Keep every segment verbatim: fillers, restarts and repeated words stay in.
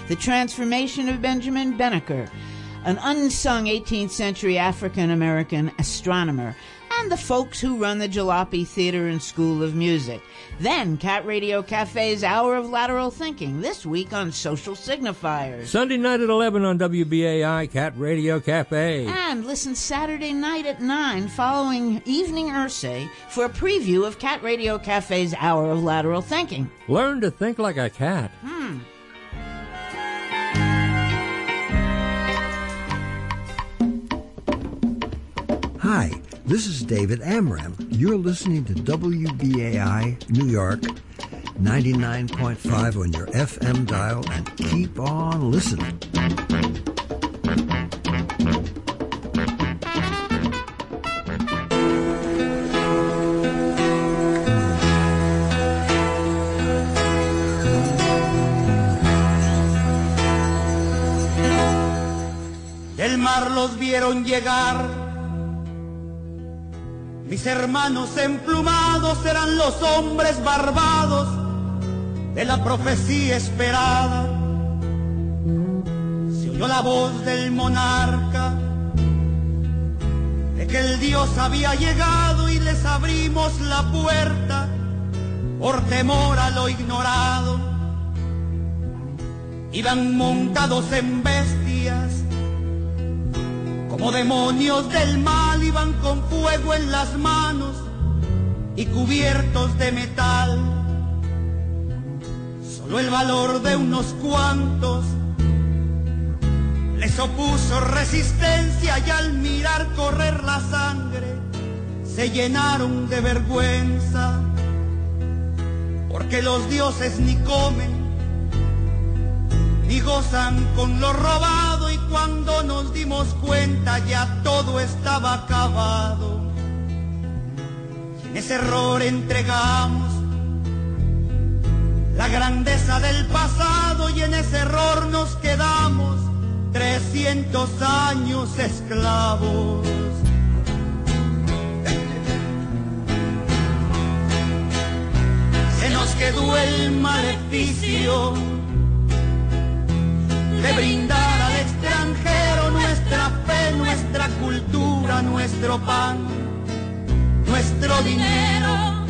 The Transformation of Benjamin Benneker, an unsung eighteenth century African-American astronomer, and the folks who run the Jalopy Theater and School of Music. Then Cat Radio Cafe's Hour of Lateral Thinking, this week on Social Signifiers. Sunday night at eleven on W B A I, Cat Radio Cafe. And listen Saturday night at nine following Evening Ursay for a preview of Cat Radio Cafe's Hour of Lateral Thinking. Learn to think like a cat. Hmm. Hi, this is David Amram. You're listening to W B A I New York, ninety-nine point five on your F M dial, and keep on listening. Del mar los vieron llegar. Mis hermanos emplumados eran los hombres barbados de la profecía esperada. Se oyó la voz del monarca de que el Dios había llegado y les abrimos la puerta por temor a lo ignorado. Iban montados en bestias como demonios del mal, iban con fuego en las manos y cubiertos de metal. Solo el valor de unos cuantos les opuso resistencia y al mirar correr la sangre se llenaron de vergüenza, porque los dioses ni comen ni gozan con lo robado, y cuando nos dimos cuenta ya todo estaba acabado. Y en ese error entregamos la grandeza del pasado y en ese error nos quedamos trescientos años esclavos. Se nos quedó el maleficio de brindar al extranjero nuestra fe, nuestra cultura, nuestro pan, nuestro dinero.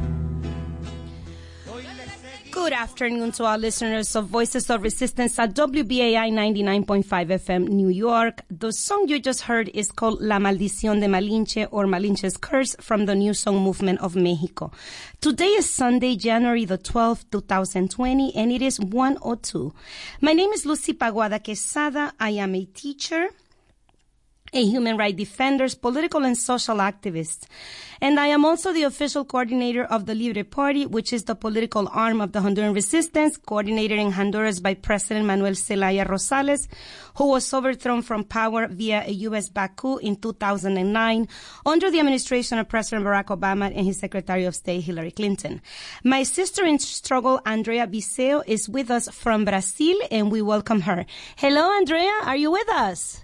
Good afternoon to our listeners of Voices of Resistance at W B A I ninety-nine point five F M New York. The song you just heard is called La Maldición de Malinche, or Malinche's Curse, from the New Song Movement of Mexico. Today is Sunday, January the twelfth, twenty twenty, and it is one oh two. My name is Lucy Paguada Quesada. I am a teacher, a human rights defender, political and social activist. And I am also the official coordinator of the Libre Party, which is the political arm of the Honduran resistance, coordinated in Honduras by President Manuel Zelaya Rosales, who was overthrown from power via a U S-backed coup in two thousand nine under the administration of President Barack Obama and his Secretary of State, Hillary Clinton. My sister in struggle, Andrea Viseo, is with us from Brazil, and we welcome her. Hello, Andrea. Are you with us?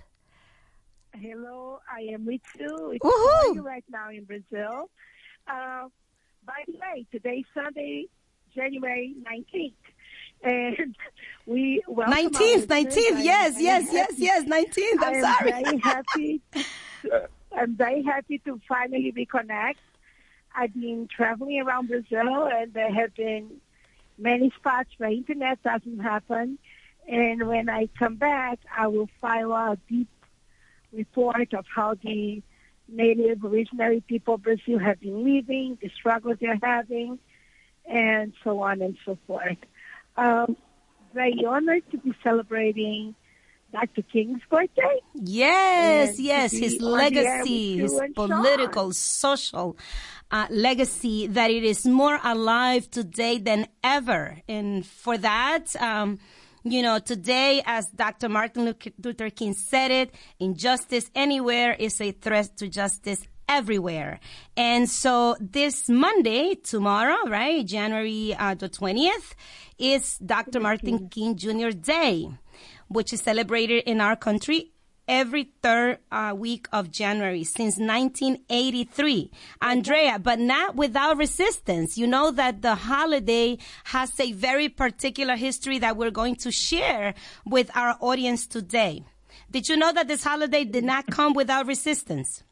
Hello, I am with you. It's Woohoo! you right now in Brazil. Uh, by the way, today's Sunday, January nineteenth. And we welcome nineteenth, nineteenth, yes, yes, yes, yes, nineteenth, I'm I sorry. am very happy. I'm very happy to finally reconnect. I've been traveling around Brazil, and there have been many spots where internet doesn't happen. And when I come back, I will file a deep report of how the native originary people of Brazil have been living, the struggles they're having, and so on and so forth. Um, very honored to be celebrating Doctor King's birthday. Yes, yes, his legacy, his and political, Sean. social uh, legacy, that it is more alive today than ever. And for that, um, you know, today, as Doctor Martin Luther King said it, injustice anywhere is a threat to justice everywhere. And so this Monday, tomorrow, right, January uh, the twentieth, is Doctor Martin King Junior Day, which is celebrated in our country every third uh, week of January since nineteen eighty-three. Andrea, but not without resistance. You know that the holiday has a very particular history that we're going to share with our audience today. Did you know that this holiday did not come without resistance?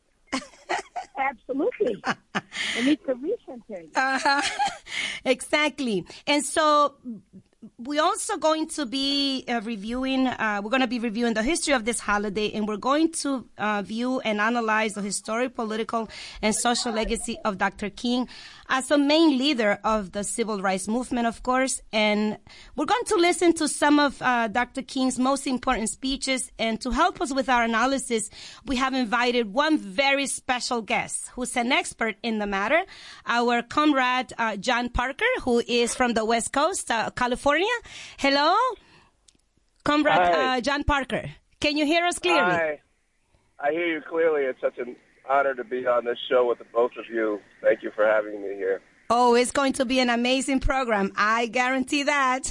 Absolutely. And it's a recent thing. Uh-huh. Exactly. And so we're also going to be uh, reviewing, uh, we're going to be reviewing the history of this holiday, and we're going to uh, view and analyze the historic, political, and social legacy of Doctor King as a main leader of the civil rights movement, of course. And we're going to listen to some of uh, Doctor King's most important speeches. And to help us with our analysis, we have invited one very special guest who's an expert in the matter, our comrade uh, John Parker, who is from the West Coast, uh, California. Hello, comrade uh, John Parker. Can you hear us clearly? Hi. I hear you clearly. It's such an honor to be on this show with the both of you. Thank you for having me here. Oh, it's going to be an amazing program. I guarantee that.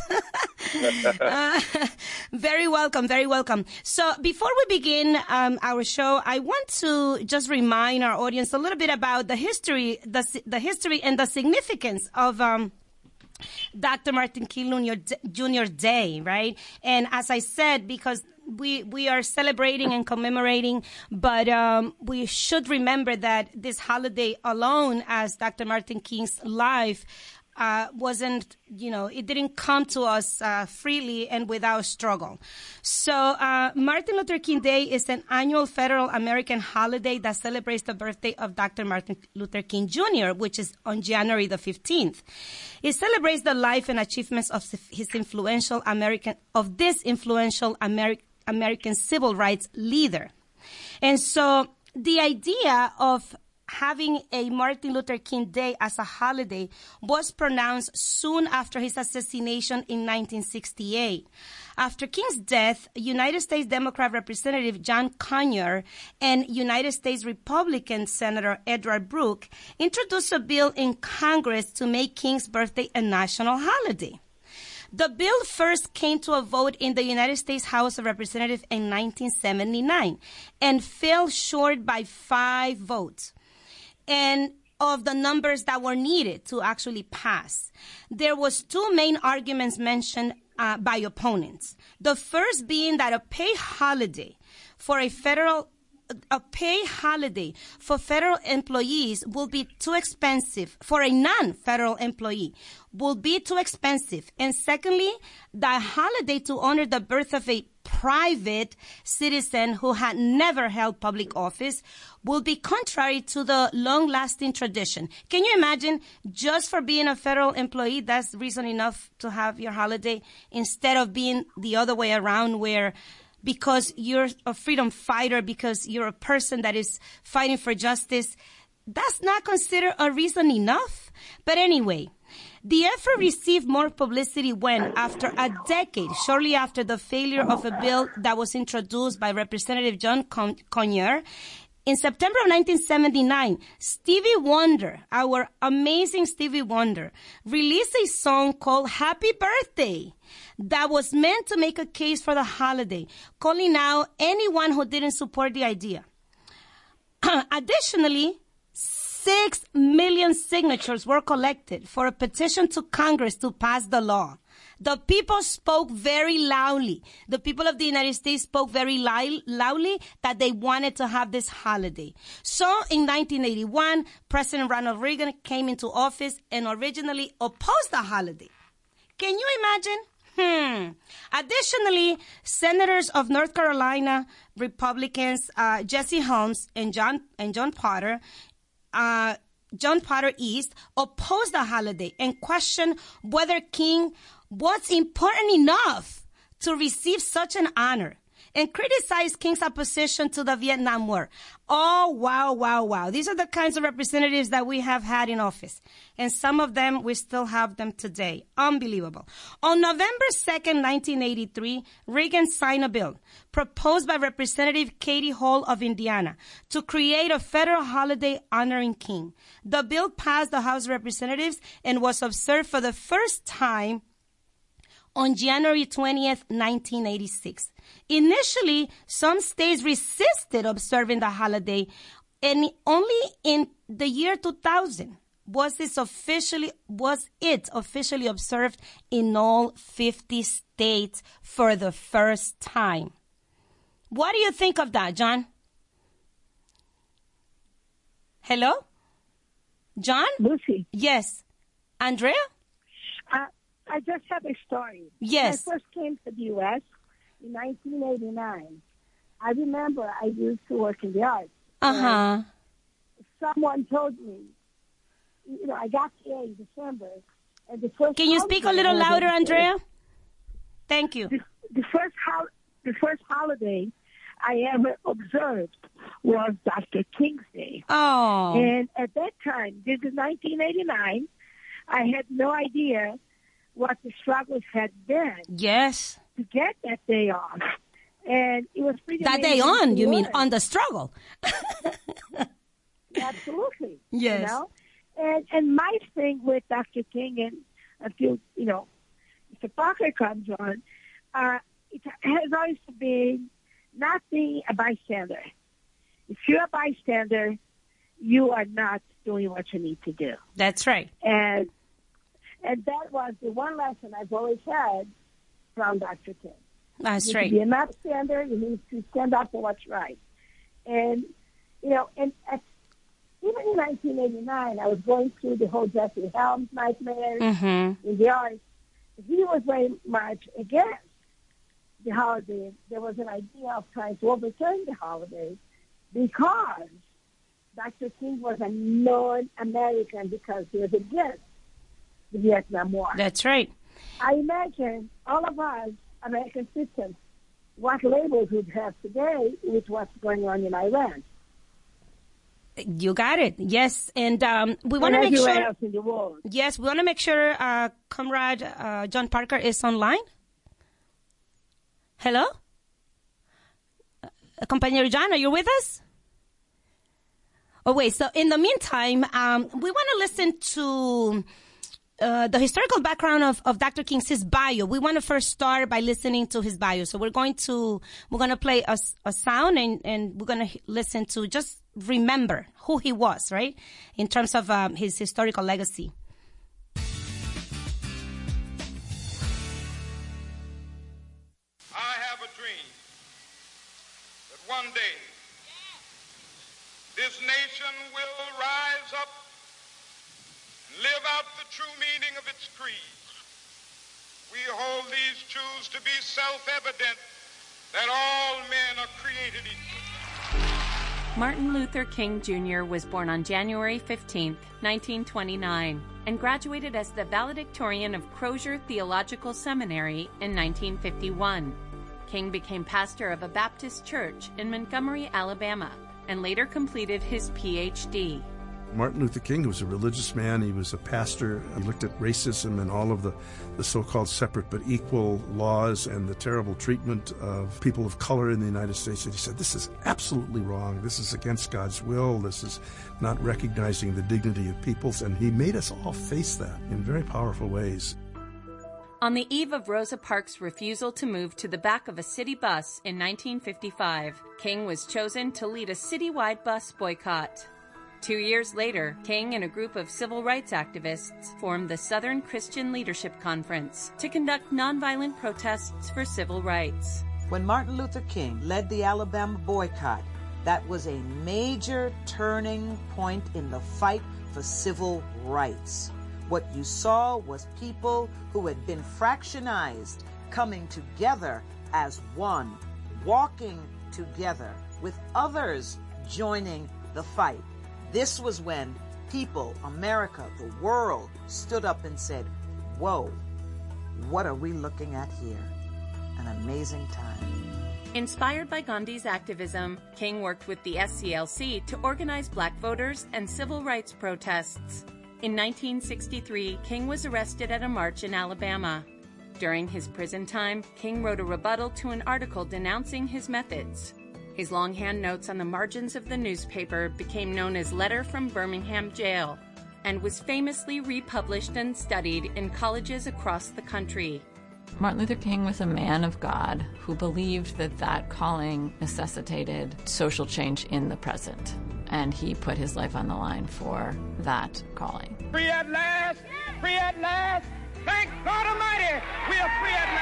uh, very welcome. Very welcome. So before we begin um, our show, I want to just remind our audience a little bit about the history, the, the history and the significance of um, Doctor Martin King Junior Day, right? And as I said, because we we are celebrating and commemorating, but um, we should remember that this holiday alone, as Doctor Martin King's life, uh, wasn't, you know, it didn't come to us uh, freely and without struggle. So uh, Martin Luther King Day is an annual federal American holiday that celebrates the birthday of Doctor Martin Luther King Junior, which is on January the fifteenth. It celebrates the life and achievements of his influential American, of this influential American American civil rights leader. And so the idea of having a Martin Luther King Day as a holiday was pronounced soon after his assassination in nineteen sixty-eight. After King's death, United States Democrat Representative John Conyers and United States Republican Senator Edward Brooke introduced a bill in Congress to make King's birthday a national holiday. The bill first came to a vote in the United States House of Representatives in nineteen seventy-nine and fell short by five votes and of the numbers that were needed to actually pass. There was two main arguments mentioned uh, by opponents. The first being that a pay holiday for a federal a pay holiday for federal employees will be too expensive for a non-federal employee will be too expensive. And secondly, the holiday to honor the birth of a private citizen who had never held public office will be contrary to the long-lasting tradition. Can you imagine, just for being a federal employee, that's reason enough to have your holiday, instead of being the other way around, where because you're a freedom fighter, because you're a person that is fighting for justice, that's not considered a reason enough? But anyway, the effort received more publicity when, after a decade, shortly after the failure of a bill that was introduced by Representative John Con- Conyers, in September of nineteen seventy-nine, Stevie Wonder, our amazing Stevie Wonder, released a song called Happy Birthday that was meant to make a case for the holiday, calling out anyone who didn't support the idea. Additionally, six million signatures were collected for a petition to Congress to pass the law. The people spoke very loudly. The people of the United States spoke very li- loudly that they wanted to have this holiday. So in nineteen eighty-one, President Ronald Reagan came into office and originally opposed the holiday. Can you imagine? Hmm. Additionally, senators of North Carolina, Republicans, uh, Jesse Helms and John and John Potter, uh, John Potter East, opposed the holiday and questioned whether King was important enough to receive such an honor, and criticized King's opposition to the Vietnam War. Oh, wow, wow, wow. These are the kinds of representatives that we have had in office. And some of them, we still have them today. Unbelievable. On November second, nineteen eighty-three, Reagan signed a bill proposed by Representative Katie Hall of Indiana to create a federal holiday honoring King. The bill passed the House of Representatives and was observed for the first time on January twentieth, nineteen eighty-six. Initially, some states resisted observing the holiday, and only in the year two thousand was it officially was it officially observed in all fifty states for the first time. What do you think of that, John? Hello? John? Lucy. Yes. Andrea? Uh, I just have a story. Yes. When I first came to the U S in nineteen eighty-nine, I remember I used to work in the arts. Uh-huh. Someone told me, you know, I got here in December. And the first Can you speak a little louder, Andrea? Thank you. The, the first ho- the first holiday I ever observed was Doctor King's Day. Oh. And at that time, this is nineteen eighty-nine, I had no idea what the struggles had been. Yes. To get that day off. And it was pretty That day on, you mean, learn. on the struggle. Absolutely. Yes. You know? And and my thing with Doctor King, and until, you know, Mister Parker comes on, uh, it has always been not being a bystander. If you're a bystander, you are not doing what you need to do. That's right. And and that was the one lesson I've always had from Doctor King. That's you right. need to be a bystander. You need to stand up for what's right. And, you know, and at, even in nineteen eighty-nine, I was going through the whole Jesse Helms nightmare Mm-hmm. in the arts. He was very much against the holiday. There was an idea of trying to overturn the holiday because Doctor King was a non-American because he was against the Vietnam War. That's right. I imagine all of us, American citizens, what labels we'd have today with what's going on in Iran. You got it. Yes. And um, we want to make everywhere sure. else in the world. Yes, we want to make sure uh, Comrade uh, John Parker is online. Hello? Uh, Compañero John, are you with us? Oh, wait. So in the meantime, um, we want to listen to uh, the historical background of, of Doctor King's his bio. We want to first start by listening to his bio. So we're going to we're going to play a, a sound and, and we're going to listen to just remember who he was, right? In terms of um, his historical legacy. I have a dream that one day this nation will rise up and live out the true meaning of its creed. We hold these truths to be self-evident that all men are created equal. Martin Luther King Junior was born on January fifteenth, nineteen twenty-nine, and graduated as the valedictorian of Crozier Theological Seminary in nineteen fifty-one. King became pastor of a Baptist church in Montgomery, Alabama, and later completed his P H D. Martin Luther King was a religious man. He was a pastor. He looked at racism and all of the, the so-called separate but equal laws and the terrible treatment of people of color in the United States. And he said, this is absolutely wrong. This is against God's will. This is not recognizing the dignity of peoples. And he made us all face that in very powerful ways. On the eve of Rosa Parks' refusal to move to the back of a city bus in nineteen fifty-five, King was chosen to lead a citywide bus boycott. Two years later, King and a group of civil rights activists formed the Southern Christian Leadership Conference to conduct nonviolent protests for civil rights. When Martin Luther King led the Alabama boycott, that was a major turning point in the fight for civil rights. What you saw was people who had been fractionized coming together as one, walking together with others joining the fight. This was when people, America, the world, stood up and said, whoa, what are we looking at here? An amazing time. Inspired by Gandhi's activism, King worked with the S C L C to organize black voters and civil rights protests. In nineteen sixty-three, King was arrested at a march in Alabama. During his prison time, King wrote a rebuttal to an article denouncing his methods. His longhand notes on the margins of the newspaper became known as Letter from Birmingham Jail and was famously republished and studied in colleges across the country. Martin Luther King was a man of God who believed that that calling necessitated social change in the present. And he put his life on the line for that calling. Free at last! Free at last! Thank God Almighty! We are free at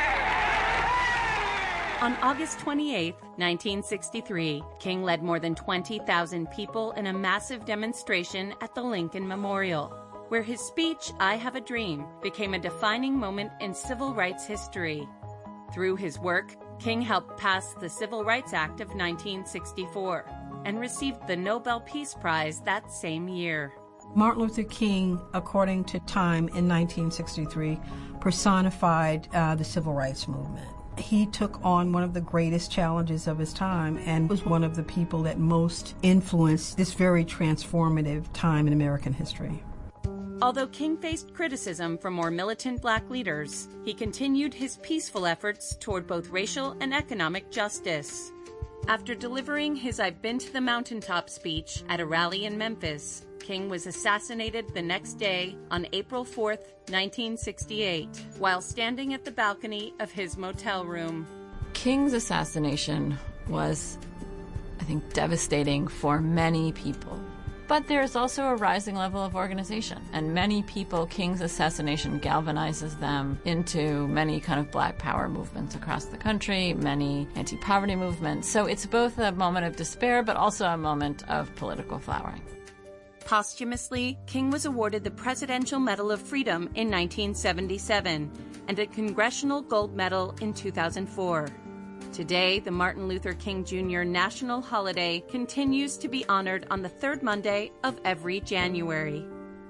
last! On August twenty-eighth, nineteen sixty-three, King led more than twenty thousand people in a massive demonstration at the Lincoln Memorial, where his speech, I Have a Dream, became a defining moment in civil rights history. Through his work, King helped pass the Civil Rights Act of nineteen sixty-four and received the Nobel Peace Prize that same year. Martin Luther King, according to Time in nineteen sixty-three, personified uh, the civil rights movement. He took on one of the greatest challenges of his time and was one of the people that most influenced this very transformative time in American history. Although King faced criticism from more militant black leaders, he continued his peaceful efforts toward both racial and economic justice. After delivering his I've Been to the Mountaintop speech at a rally in Memphis, King was assassinated the next day on April fourth, nineteen sixty-eight, while standing at the balcony of his motel room. King's assassination was, I think, devastating for many people. But there's also a rising level of organization, and many people, King's assassination galvanizes them into many kind of black power movements across the country, many anti-poverty movements. So it's both a moment of despair, but also a moment of political flowering. Posthumously, King was awarded the Presidential Medal of Freedom in nineteen seventy-seven and a Congressional Gold Medal in two thousand four. Today, the Martin Luther King Junior National Holiday continues to be honored on the third Monday of every January.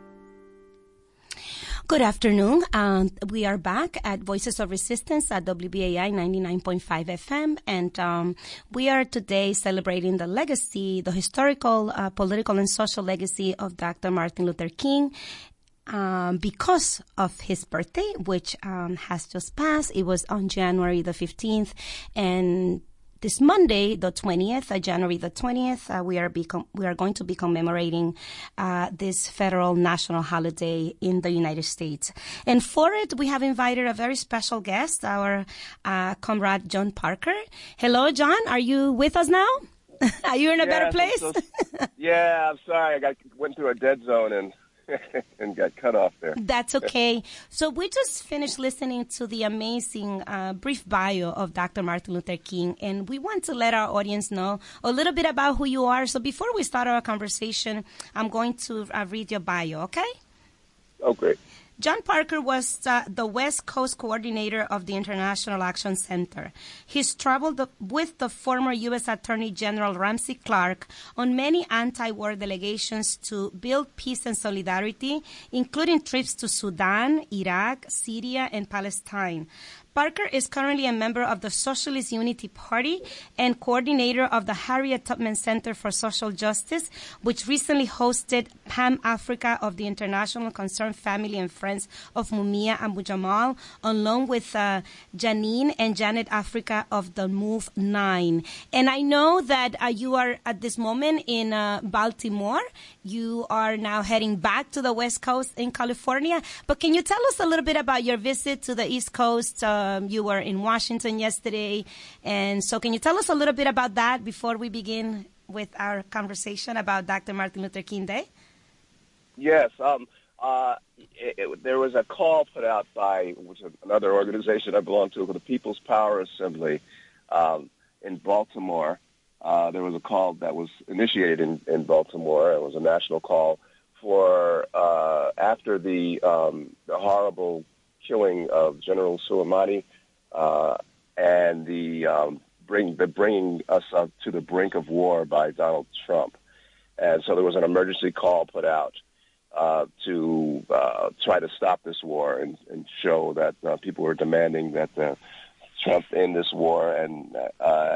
Good afternoon. Um, we are back at Voices of Resistance at W B A I ninety-nine point five F M, and um, we are today celebrating the legacy, the historical, uh, political, and social legacy of Doctor Martin Luther King. Um, because of his birthday, which um, has just passed. It was on January the fifteenth, and this Monday, the twentieth, uh, January the twentieth, uh, we are becom- we are going to be commemorating uh, this federal national holiday in the United States. And for it, we have invited a very special guest, our uh, comrade John Parker. Hello, John. Are you with us now? Are you in a yes, better place? So, yeah, I'm sorry. I got went through a dead zone and. and got cut off there. That's okay. So we just finished listening to the amazing uh, brief bio of Doctor Martin Luther King, and we want to let our audience know a little bit about who you are. So before we start our conversation, I'm going to uh, read your bio, okay? Oh, great. John Parker was uh, the West Coast coordinator of the International Action Center. He's traveled the, with the former U S Attorney General Ramsey Clark on many anti-war delegations to build peace and solidarity, including trips to Sudan, Iraq, Syria, and Palestine. Parker is currently a member of the Socialist Unity Party and coordinator of the Harriet Tubman Center for Social Justice, which recently hosted Pan Africa of the International Concerned Family and Friends of Mumia Abu Jamal, along with uh, Janine and Janet Africa of the Move Nine. And I know that uh, you are at this moment in uh, Baltimore. You are now heading back to the West Coast in California. But can you tell us a little bit about your visit to the East Coast? Uh, Um, you were in Washington yesterday. And so can you tell us a little bit about that before we begin with our conversation about Doctor Martin Luther King Day? Yes. Um, uh, it, it, there was a call put out by which is another organization I belong to, the People's Power Assembly um, in Baltimore. Uh, there was a call that was initiated in, in Baltimore. It was a national call for uh, after the, um, the horrible killing of General Soleimani uh, and the um, bring the bringing us up to the brink of war by Donald Trump. And so there was an emergency call put out uh, to uh, try to stop this war and, and show that uh, people were demanding that uh, Trump end this war. And uh,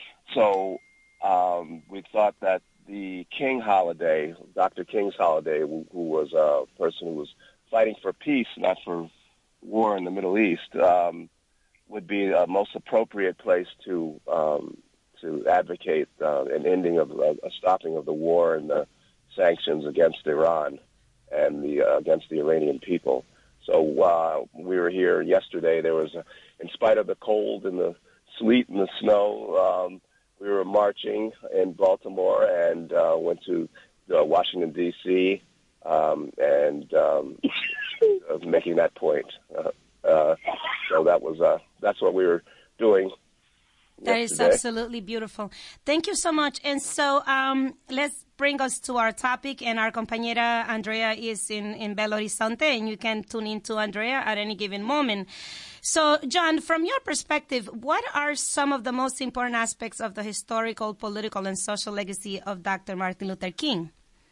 so um, we thought that the King holiday, Doctor King's holiday, who, who was a person who was fighting for peace, not for war in the Middle East, um, would be a most appropriate place to um, to advocate uh, an ending of uh, a stopping of the war and the sanctions against Iran and the uh, against the Iranian people. So uh, we were here yesterday. There was a, in spite of the cold and the sleet and the snow, um, we were marching in Baltimore and uh, went to uh, Washington, D C, um, and um, uh, making that point. Uh, uh, so that was uh, that's what we were doing. That is yesterday. absolutely beautiful. Thank you so much. And so um, let's bring us to our topic. And our compañera Andrea is in, in Belo Horizonte, and you can tune in to Andrea at any given moment. So, John, from your perspective, what are some of the most important aspects of the historical, political, and social legacy of Doctor Martin Luther King?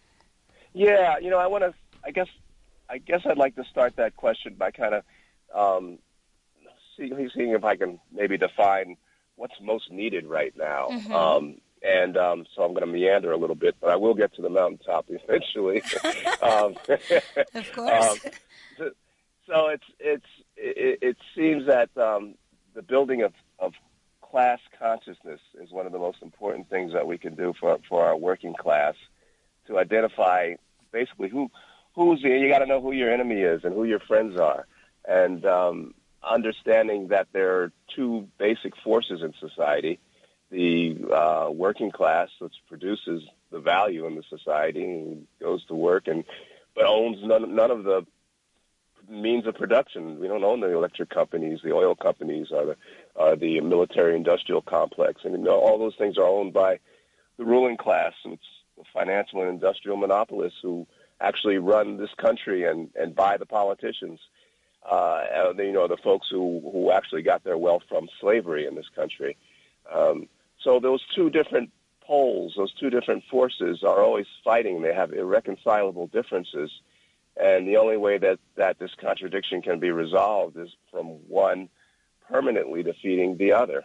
Yeah, you know, I want to. I guess. I guess I'd like to start that question by kind of um, see, seeing if I can maybe define what's most needed right now. Mm-hmm. Um, and um, so I'm going to meander a little bit, but I will get to the mountaintop eventually. um, of course. um, so, so it's it's it, it seems that um, the building of, of class consciousness is one of the most important things that we can do for for our working class, to identify basically who who's the, you got to know who your enemy is and who your friends are, and um, understanding that there are two basic forces in society: the uh, working class, which produces the value in the society and goes to work, and but owns none, none of the means of production. We don't own the electric companies, the oil companies, or the, uh, the military-industrial complex, and you know, all those things are owned by the ruling class. It's the financial and industrial monopolists who actually run this country and, and buy the politicians. Uh, and, you know, the folks who, who actually got their wealth from slavery in this country. Um, so those two different poles, those two different forces are always fighting. They have irreconcilable differences. And the only way that, that this contradiction can be resolved is from one permanently defeating the other.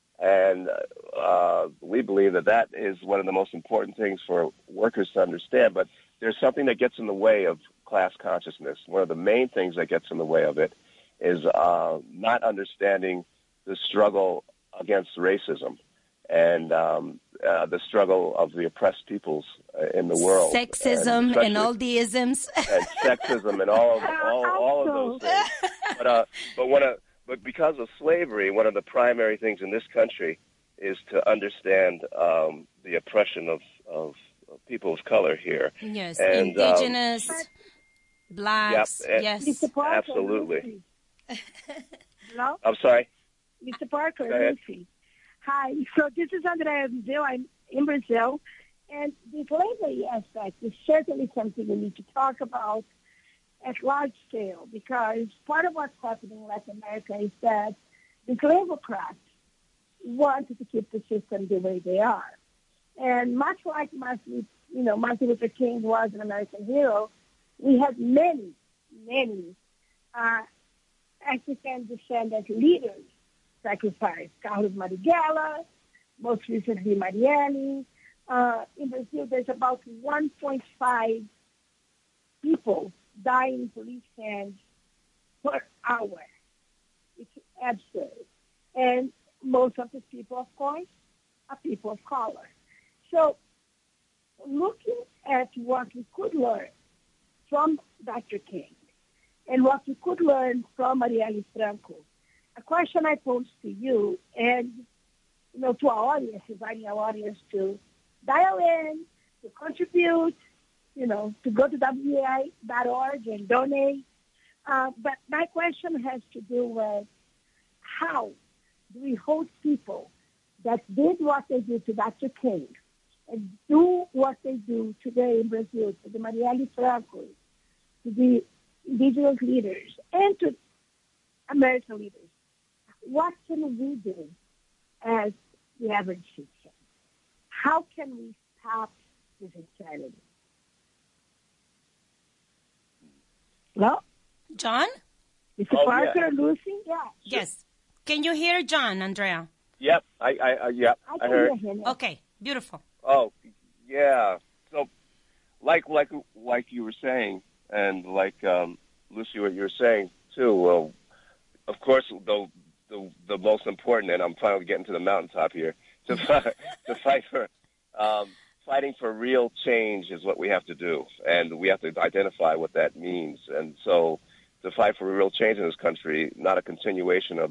And uh, we believe that that is one of the most important things for workers to understand. But there's something that gets in the way of class consciousness. One of the main things that gets in the way of it is uh, not understanding the struggle against racism and um, uh, the struggle of the oppressed peoples uh, in the world. Sexism and, and all the isms. And sexism and all of, all, all of those things. But, uh, but, one of, but because of slavery, one of the primary things in this country is to understand um, the oppression of, of people of color here. Yes, and, indigenous, um, blacks, yep, yes. Absolutely. Hello? I'm sorry? Mister Parker, Go ahead. Lucy. Hi. So this is Andrea Brazil. I'm in Brazil. And the slavery aspect is certainly something we need to talk about at large scale, because part of what's happening in Latin America is that the Slavocrats wanted to keep the system the way they are. And much like Martin, you know, Martin Luther King was an American hero, we had many, many uh, African descendant leaders sacrificed. Carlos Marighella, most recently Marielle. Uh, in Brazil, there's about one point five people dying in police hands per hour. It's absurd. And most of the people, of course, are people of color. So looking at what we could learn from Doctor King and what we could learn from Marielle Franco, a question I pose to you and, you know, to our audience, inviting our audience to dial in, to contribute, you know, to go to W A I dot org and donate. Uh, but my question has to do with how do we hold people that did what they did to Doctor King and do what they do today in Brazil, to the Marielle Franco, to the indigenous leaders, and to American leaders. What can we do as the average citizen? How can we stop this insanity? Hello? John? Mister Oh, Parker, yeah. Lucy? Yeah. Yes. Can you hear John, Andrea? Yep, I, I, I yep, I I can heard. hear him. Okay, beautiful. Oh, yeah. So, like, like, like you were saying, and like um, Lucy, what you were saying too. Well, of course, the the the most important, and I'm finally getting to the mountaintop here. To fight, to fight for, um, fighting for real change is what we have to do, and we have to identify what that means. And so, to fight for real change in this country, not a continuation of the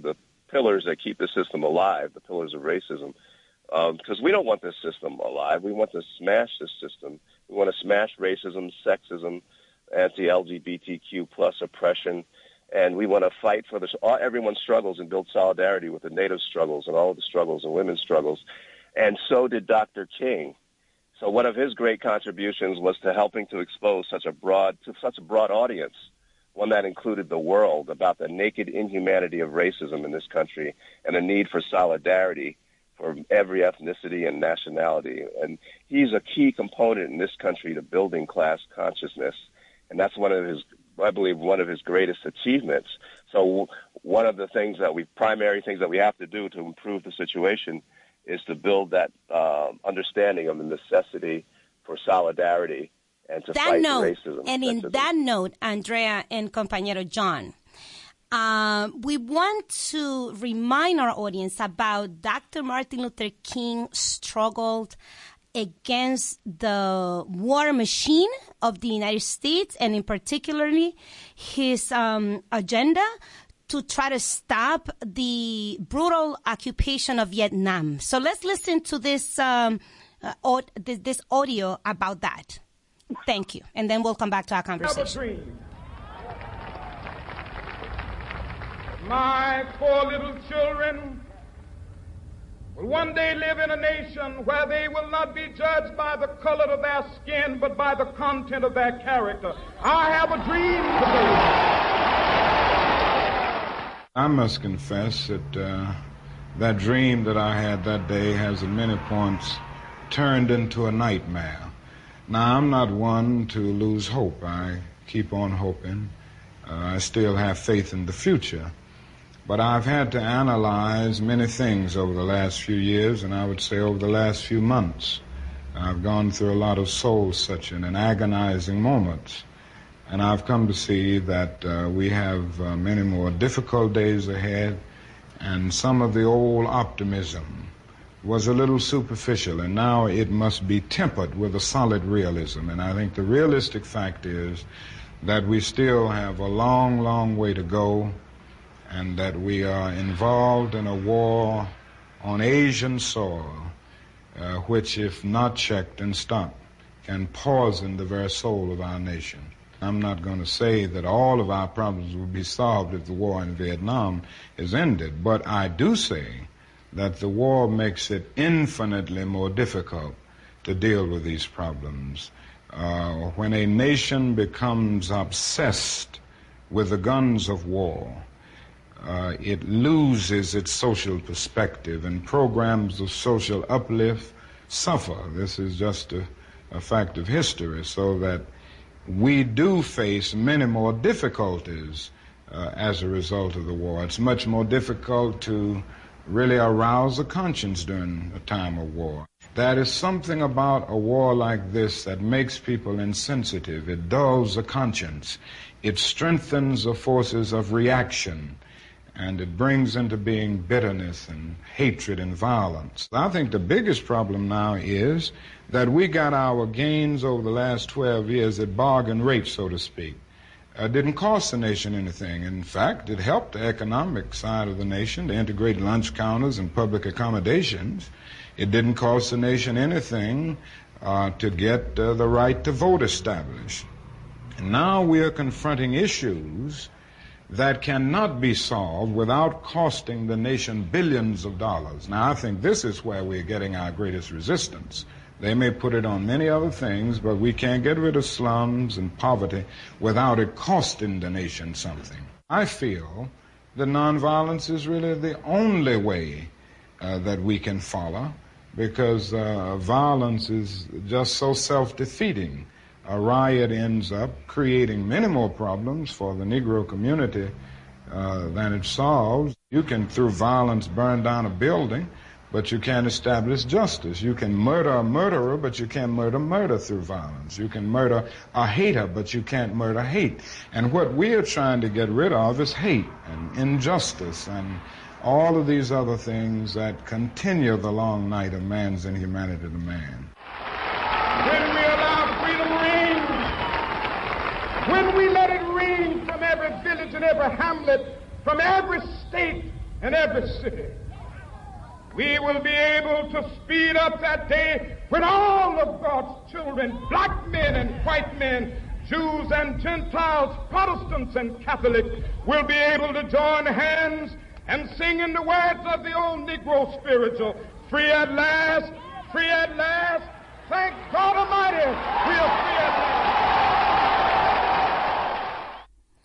pillars that keep the system alive, the pillars of racism. Because um, we don't want this system alive. We want to smash this system. We want to smash racism, sexism, anti-L G B T Q plus oppression, and we want to fight for this, all, everyone's struggles and build solidarity with the Native struggles and all of the struggles and women's struggles. And so did Doctor King. So one of his great contributions was to helping to expose such a broad, to such a broad audience, one that included the world, about the naked inhumanity of racism in this country and the need for solidarity for every ethnicity and nationality. And he's a key component in this country to building class consciousness. And that's one of his, I believe, one of his greatest achievements. So one of the things that we, primary things that we have to do to improve the situation is to build that uh, understanding of the necessity for solidarity and to that fight note, racism. And in sexism. that note, Andrea and compañero John, uh, we want to remind our audience about Doctor Martin Luther King struggled against the war machine of the United States, and in particularly his um, agenda to try to stop the brutal occupation of Vietnam. So let's listen to this um, uh, aud- this, this audio about that. Thank you. And then we'll come back to our conversation. Have a dream. My poor little children will one day live in a nation where they will not be judged by the color of their skin, but by the content of their character. I have a dream today. I must confess that uh, that dream that I had that day has at many points turned into a nightmare. Now, I'm not one to lose hope. I keep on hoping. Uh, I still have faith in the future. But I've had to analyze many things over the last few years, and I would say over the last few months. I've gone through a lot of soul-searching and agonizing moments, and I've come to see that uh, we have uh, many more difficult days ahead, and some of the old optimism was a little superficial, and now it must be tempered with a solid realism. And I think the realistic fact is that we still have a long, long way to go, and that we are involved in a war on Asian soil, uh, which, if not checked and stopped, can poison the very soul of our nation. I'm not going to say that all of our problems will be solved if the war in Vietnam is ended, but I do say that the war makes it infinitely more difficult to deal with these problems. Uh, when a nation becomes obsessed with the guns of war, Uh, it loses its social perspective, and programs of social uplift suffer. This is just a, a fact of history, so that we do face many more difficulties uh, as a result of the war. It's much more difficult to really arouse a conscience during a time of war. There is something about a war like this that makes people insensitive. It dulls the conscience. It strengthens the forces of reaction, and it brings into being bitterness and hatred and violence. I think the biggest problem now is that we got our gains over the last twelve years at bargain rate, so to speak. It uh, didn't cost the nation anything. In fact, it helped the economic side of the nation to integrate lunch counters and public accommodations. It didn't cost the nation anything uh, to get uh, the right to vote established. And now we are confronting issues that cannot be solved without costing the nation billions of dollars. Now, I think this is where we're getting our greatest resistance. They may put it on many other things, but we can't get rid of slums and poverty without it costing the nation something. I feel that nonviolence is really the only way uh, that we can follow, because uh, violence is just so self-defeating. A riot ends up creating many more problems for the Negro community uh, than it solves. You can, through violence, burn down a building, but you can't establish justice. You can murder a murderer, but you can't murder murder through violence. You can murder a hater, but you can't murder hate. And what we are trying to get rid of is hate and injustice and all of these other things that continue the long night of man's inhumanity to man. When we allow freedom ring, when we let it ring from every village and every hamlet, from every state in every city. We will be able to speed up that day when all of God's children, black men and white men, Jews and Gentiles, Protestants and Catholics, will be able to join hands and sing in the words of the old Negro spiritual, free at last, free at last, thank God Almighty, we are free at last.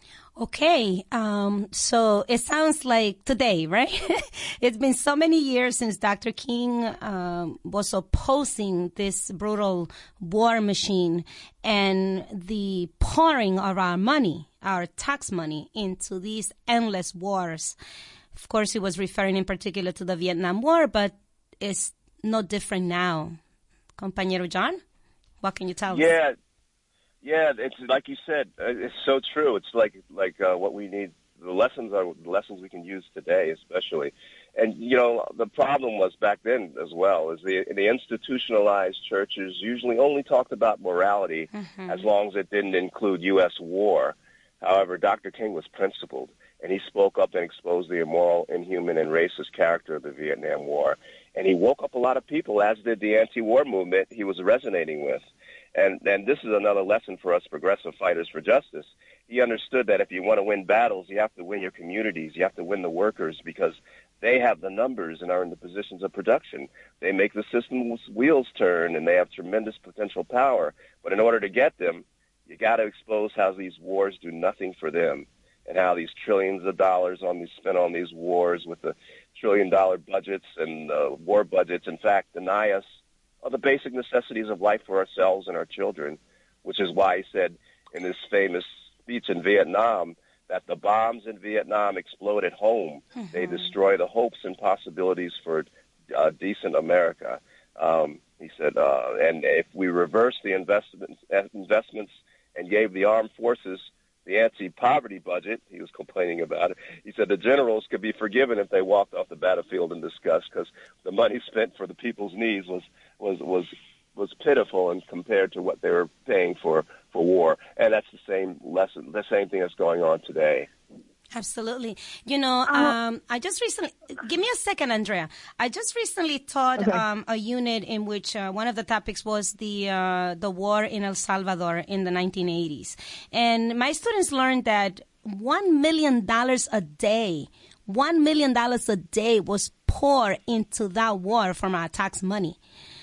Okay, um, so it sounds like today, right? It's been so many years since Doctor King um, was opposing this brutal war machine and the pouring of our money, our tax money, into these endless wars. Of course, he was referring in particular to the Vietnam War, but it's no different now. Compañero John, what can you tell yeah. us? Yeah. Yeah, it's like you said. It's so true. It's like like uh, what we need. The lessons are the lessons we can use today, especially. And you know, the problem was back then as well is the the institutionalized churches usually only talked about morality mm-hmm. as long as it didn't include U S war. However, Doctor King was principled, and he spoke up and exposed the immoral, inhuman, and racist character of the Vietnam War. And he woke up a lot of people, as did the anti-war movement he was resonating with. And, and this is another lesson for us progressive fighters for justice. He understood that if you want to win battles, you have to win your communities. You have to win the workers because they have the numbers and are in the positions of production. They make the system's wheels turn, and they have tremendous potential power. But in order to get them, you got to expose how these wars do nothing for them and how these trillions of dollars on these spent on these wars with the trillion-dollar budgets and uh, war budgets, in fact, deny us of the basic necessities of life for ourselves and our children, which is why he said in his famous speech in Vietnam that the bombs in Vietnam explode at home. Mm-hmm. They destroy the hopes and possibilities for uh, decent America. Um, he said, uh, and if we reverse the investments, investments and gave the armed forces the anti-poverty budget, he was complaining about it. He said the generals could be forgiven if they walked off the battlefield in disgust because the money spent for the people's needs was was was was pitiful and compared to what they were paying for for war. And that's the same lesson, the same thing that's going on today. Absolutely. You know, um, I just recently, give me a second, Andrea. I just recently taught okay. um, a unit in which uh, one of the topics was the uh, the war in El Salvador in the nineteen eighties. And my students learned that one million dollars a day, one million dollars a day was poured into that war from our tax money.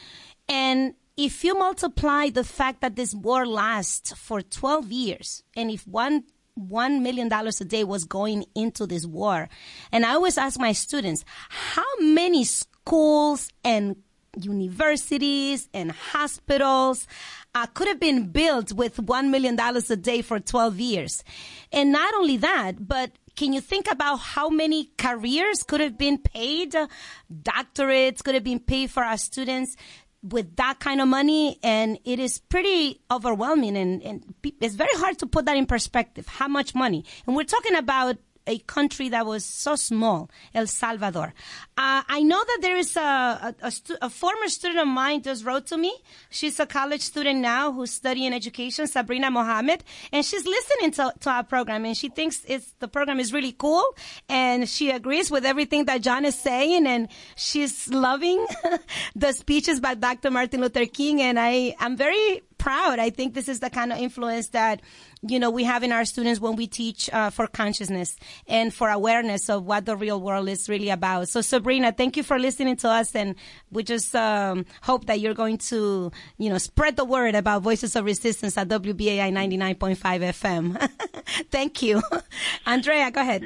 And if you multiply the fact that this war lasts for twelve years, and if one one million dollars a day was going into this war. And I always ask my students, how many schools and universities and hospitals uh, could have been built with one million dollars a day for twelve years? And not only that, but can you think about how many careers could have been paid, doctorates could have been paid for our students with that kind of money? And it is pretty overwhelming, and, and it's very hard to put that in perspective, how much money. And we're talking about a country that was so small, El Salvador. Uh, I know that there is a, a, a, stu- a former student of mine just wrote to me. She's a college student now who's studying education, Sabrina Mohammed, and she's listening to, to our program, and she thinks it's, the program is really cool, and she agrees with everything that John is saying, and she's loving the speeches by Doctor Martin Luther King, and I, I'm very proud. I think this is the kind of influence that, you know, we have in our students when we teach uh, for consciousness and for awareness of what the real world is really about. So, Sabrina, thank you for listening to us, and we just um, hope that you're going to, you know, spread the word about Voices of Resistance at W B A I ninety-nine point five F M. Thank you. Andrea, go ahead.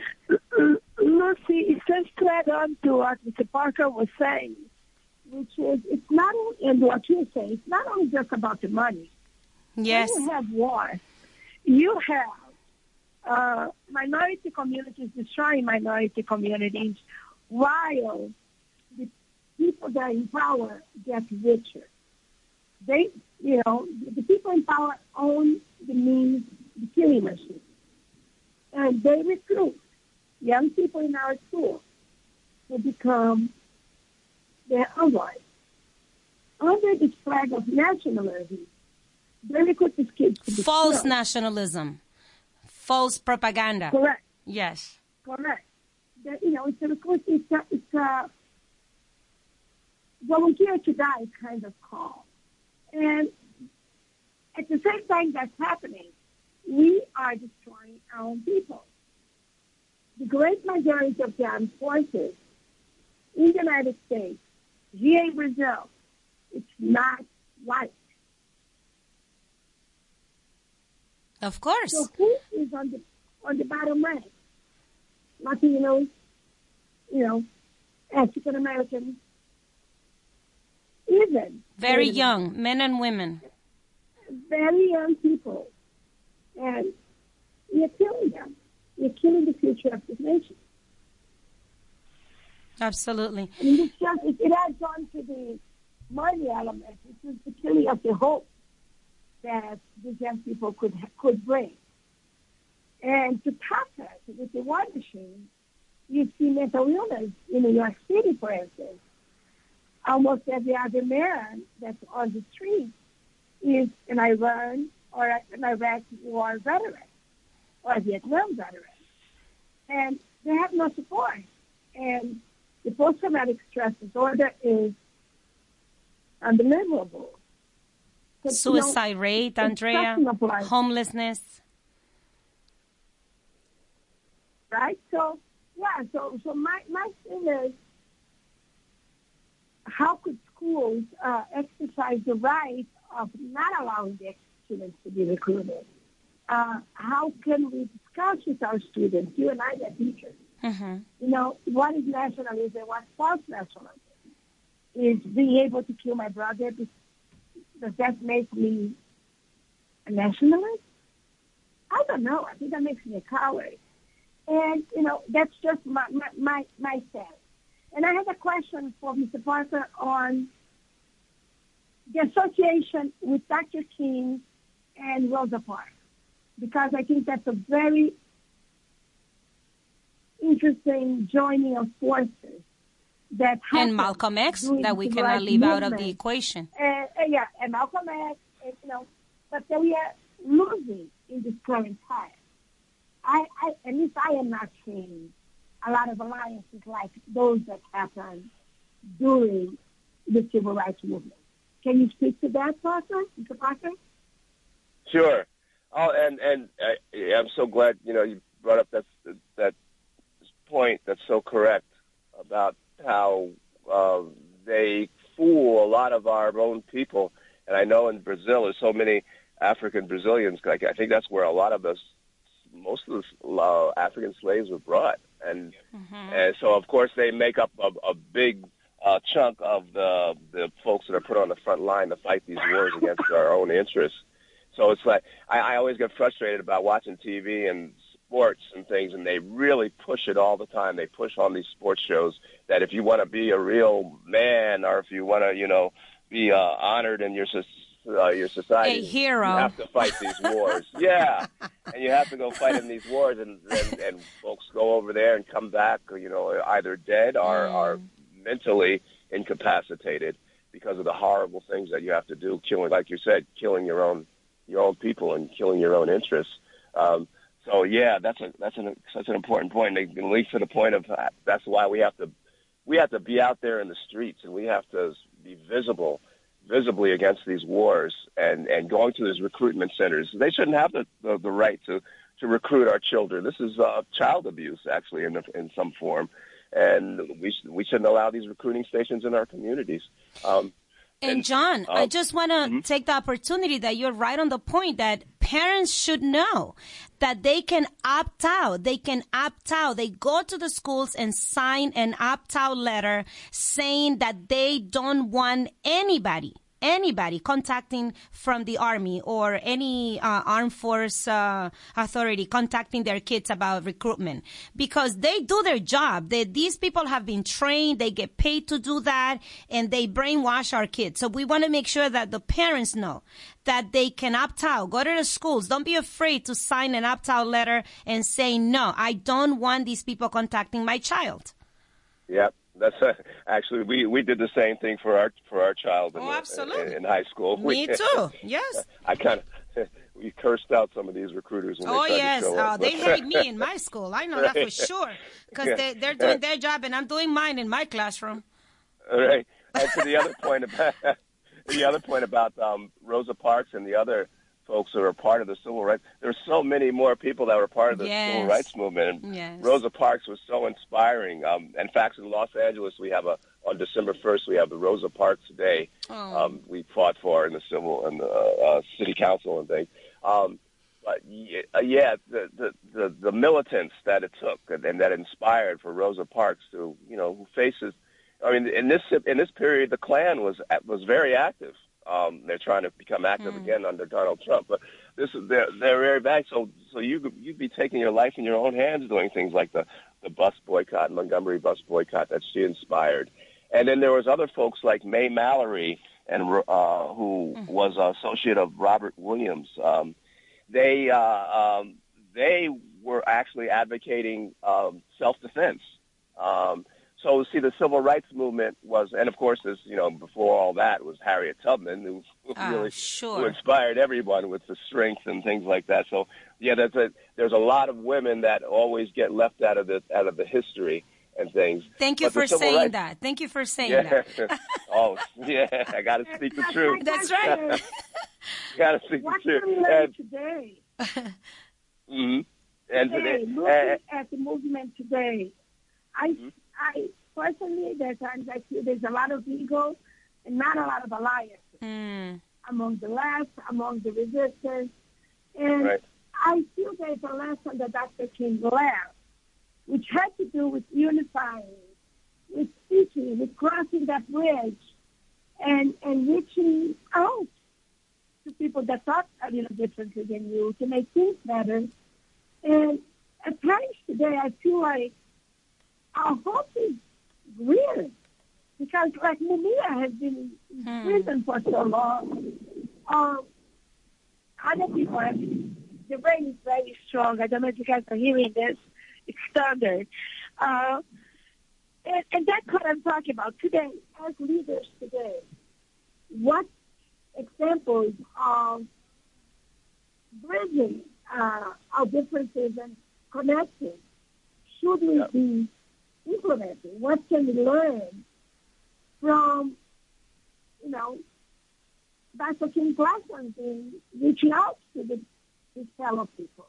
Lucy, just to add on to what Mister Parker was saying, which is, it's not only, and what you're saying, it's not only just about the money. Yes. When you have war, you have uh, minority communities destroying minority communities while the people that are in power get richer. They, you know, the people in power own the means, the killing machine. And they recruit young people in our schools to become their allies. Under this flag of nationalism, they recruit these kids to be false killed. Nationalism, false propaganda. Correct. Yes. Correct. that, you know, it's a, it's a, it's a volunteer to die kind of call. And at the same time that's happening, we are destroying our own people. The great majority of the armed forces in the United States, here in Brazil, it's not white. Of course. So who is on the on the bottom rank? Latinos, you know, African Americans, even very even young men and women, very young people, and you're killing them. You're killing the future of this nation. Absolutely. I mean, it's just, it, it adds on to the money element. It's just the killing of the hope that the young people could could bring. And to top that, with the war machine, you see mental illness in New York City, for instance. Almost every other man that's on the street is an Iran or an Iraq war veteran or a Vietnam veteran. And they have no support. And the post-traumatic stress disorder is unbelievable. Suicide you know, rate, Andrea, homelessness. Right? So, yeah, so so my, my thing is, how could schools uh, exercise the right of not allowing their students to be recruited? Uh, how can we discuss with our students, you and I, the teachers, mm-hmm. you know, what is nationalism, what's false nationalism? Is being able to kill my brother, does that make me a nationalist? I don't know. I think that makes me a coward. And, you know, that's just my, my, my, my stance. And I have a question for Mister Parker on the association with Doctor King and Rosa Parks, because I think that's a very interesting joining of forces. That and Malcolm X, that we cannot leave movement. out of the equation. And, and yeah, and Malcolm X, and, you know, but that we are losing in this current time. I, I, at least I am not seeing a lot of alliances like those that happened during the civil rights movement. Can you speak to that, Parker, Mister Parker? Sure. Oh, and and I, I'm so glad you know you brought up that that point. That's so correct about how uh, they fool a lot of our own people. And I know in Brazil there's so many African Brazilians. Like I think that's where a lot of us, most of the uh, African slaves were brought, and mm-hmm. and so of course they make up a, a big uh, chunk of the the folks that are put on the front line to fight these wars against our own interests. So it's like I, I always get frustrated about watching T V and sports and things, and they really push it all the time. They push on these sports shows that if you want to be a real man, or if you want to, you know, be uh, honored in your uh, your society, a hero, you have to fight these wars. Yeah, and you have to go fight in these wars, and, and and folks go over there and come back, you know, either dead or mm. or mentally incapacitated because of the horrible things that you have to do, killing, like you said, killing your own your own people and killing your own interests. Um, So yeah, that's a that's an such an important point. They can link to the point of uh, that's why we have to we have to be out there in the streets, and we have to be visible, visibly against these wars, and, and going to these recruitment centers. They shouldn't have the, the, the right to, to recruit our children. This is uh, child abuse, actually, in the, in some form, and we sh- we shouldn't allow these recruiting stations in our communities. Um, And, John, uh, I just want to mm-hmm. take the opportunity that you're right on the point that parents should know that they can opt out. They can opt out. They go to the schools and sign an opt-out letter saying that they don't want anybody, anybody contacting from the Army or any uh, armed force uh, authority contacting their kids about recruitment, because they do their job. They, these people have been trained. They get paid to do that, and they brainwash our kids. So we want to make sure that the parents know that they can opt out. Go to the schools. Don't be afraid to sign an opt-out letter and say, no, I don't want these people contacting my child. Yep. That's uh, actually we, we did the same thing for our for our child in, oh, absolutely. in, in high school. Me we, too. Yes. I kind of we cursed out some of these recruiters. When oh, they tried yes. to show Uh, up. they hate me in my school. I know Right. that for sure. Because Yeah. they, they're doing their job, and I'm doing mine in my classroom. All right. And to the other point about the other point about um, Rosa Parks and the other folks who are part of the civil rights, there's so many more people that were part of the Yes. civil rights movement. And Yes. Rosa Parks was so inspiring. Um, in fact, in Los Angeles, we have a on December first, we have the Rosa Parks Day. Oh. Um, we fought for in the civil and the uh, city council and things. Um, but yeah, uh, yeah the, the the the militants that it took and, and that inspired for Rosa Parks to, you know, who faces. I mean, in this in this period, the Klan was was very active. Um, they're trying to become active Mm. again under Donald Trump, but this is they're they're very bad. So so you could- you'd be taking your life in your own hands doing things like the the bus boycott, Montgomery bus boycott that she inspired, and then there was other folks like May Mallory and uh, who Mm. was an associate of Robert Williams. Um, they uh, um, they were actually advocating um, self-defense. Um, So, see, the civil rights movement was, and of course, this, you know, before all that was Harriet Tubman, who, who Ah, really sure. who inspired everyone with the strength and things like that. So, yeah, there's a there's a lot of women that always get left out of the out of the history and things. Thank you But the for civil saying rights- that. Thank you for saying Yeah. that. oh, yeah, I got to speak the truth. That's right. Got to speak What the truth. can we learn And, today? mhm. and Today, today, looking and- at the movement today, I, Mhm. I personally, there are times I feel there's a lot of ego and not a lot of alliance Mm. among the left, among the resistance. And Right. I feel there's a lesson that Doctor King learned, which had to do with unifying, with speaking, with crossing that bridge, and, and reaching out to people that thought a little differently than you to make things better. And at times today, I feel like our hope is real because, like Mumia has been in Hmm. prison for so long. Um, other people have the rain is very strong. I don't know if you guys are hearing this. It's thunder. Uh, and, and that's what I'm talking about today. As leaders today, what examples of bridging uh, our differences and connecting should we Yeah. be implementing? What can we learn from, you know, Doctor King's lessons in reaching out to the, his fellow people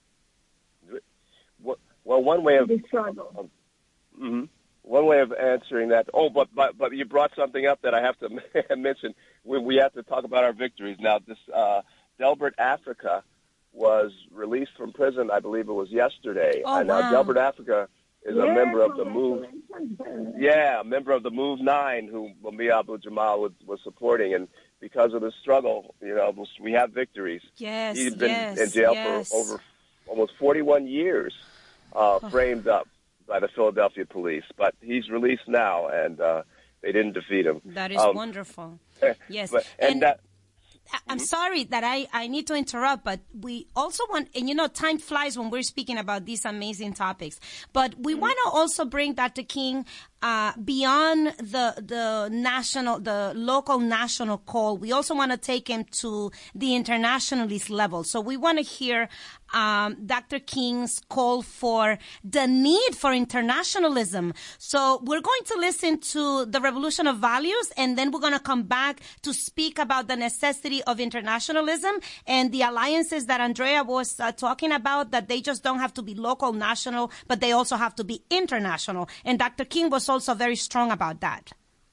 Well, well, one way in of this struggle? hmm One way of answering that. Oh, but but but you brought something up that I have to mention. We we have to talk about our victories now. This uh, Delbert Africa was released from prison. I believe it was yesterday. Oh, and wow. now Delbert Africa is a Yeah, member of the Move. congratulations. Yeah, a member of the Move Nine, who Mumia Abu-Jamal was, was supporting, and because of the struggle, you know, we have victories. Yes, He's been yes, in jail yes. for over almost forty-one years, uh, framed up by the Philadelphia police. But he's released now, and uh, they didn't defeat him. That is Um, wonderful. Yes. But, and, And- that. I- I'm sorry that I, I need to interrupt, but we also want, and you know, time flies when we're speaking about these amazing topics. But we want to also bring Doctor King uh, beyond the the national, the local national call. We also want to take him to the internationalist level. So we want to hear um, Doctor King's call for the need for internationalism. So we're going to listen to the Revolution of Values, and then we're going to come back to speak about the necessity of internationalism and the alliances that Andrea was uh, talking about, that they just don't have to be local, national, but they also have to be international. And Doctor King was also very strong about that.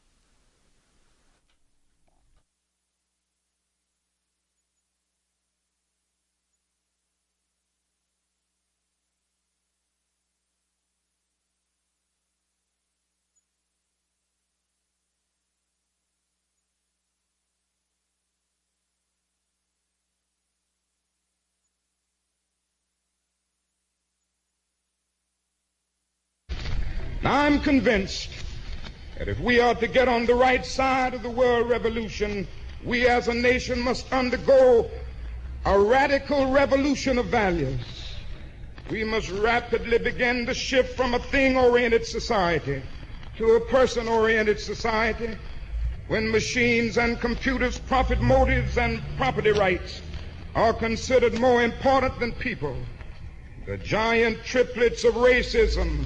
Now, I'm convinced that if we are to get on the right side of the world revolution, we as a nation must undergo a radical revolution of values. We must rapidly begin to shift from a thing-oriented society to a person-oriented society when machines and computers, profit motives, and property rights are considered more important than people. The giant triplets of racism,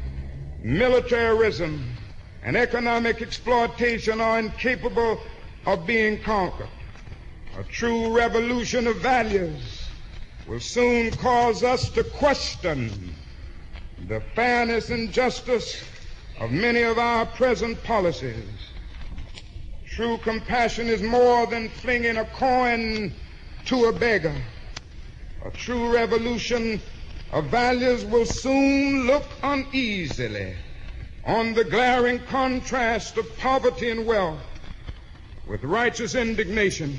militarism, and economic exploitation are incapable of being conquered. A true revolution of values will soon cause us to question the fairness and justice of many of our present policies. True compassion is more than flinging a coin to a beggar. A true revolution of values will soon look uneasily on the glaring contrast of poverty and wealth with righteous indignation.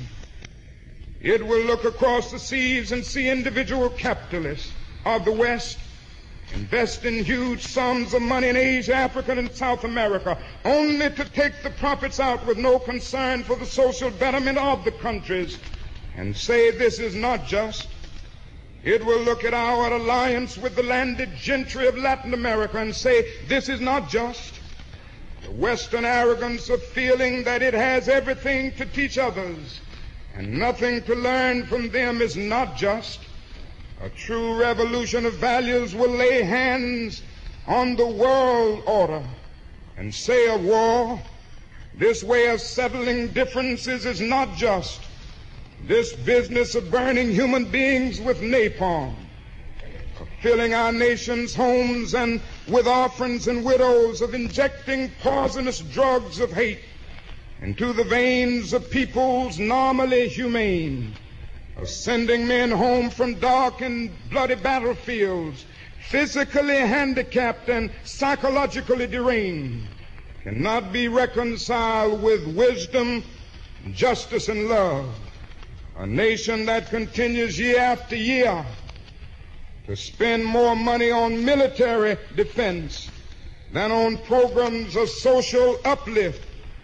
It will look across the seas and see individual capitalists of the West investing huge sums of money in Asia, Africa, and South America, only to take the profits out with no concern for the social betterment of the countries, and say this is not just. It will look at our alliance with the landed gentry of Latin America and say this is not just. The Western arrogance of feeling that it has everything to teach others and nothing to learn from them is not just. A true revolution of values will lay hands on the world order and say of war, this way of settling differences is not just. This business of burning human beings with napalm, of filling our nation's homes and with orphans and widows, of injecting poisonous drugs of hate into the veins of peoples normally humane, of sending men home from dark and bloody battlefields, physically handicapped and psychologically deranged, cannot be reconciled with wisdom, justice, and love. A nation that continues year after year to spend more money on military defense than on programs of social uplift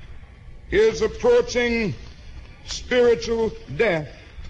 is approaching spiritual death.